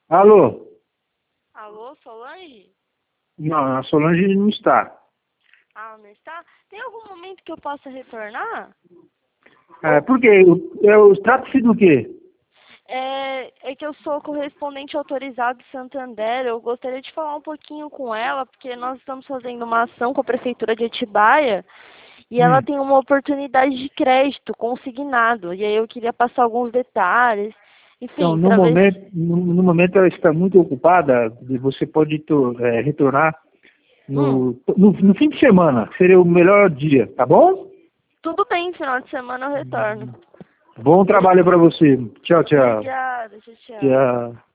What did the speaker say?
Alô? Alô, Solange? Não, a Solange não está. Ah, não está? Tem algum momento que eu possa retornar? Por quê? Trata-se do quê? É que eu sou correspondente autorizado de Santander. Eu gostaria de falar um pouquinho com ela, porque nós estamos fazendo uma ação com a Prefeitura de Atibaia e ela Hum. tem uma oportunidade de crédito consignado. E aí eu queria passar alguns detalhes, Então, enfim, para ver se... no momento ela está muito ocupada, e você pode retornar Hum, no fim de semana, que seria o melhor dia, tá bom? tudo bem, final de semana eu retorno. Bom trabalho para você. Tchau, tchau. Obrigada, tchau, tchau. Tchau.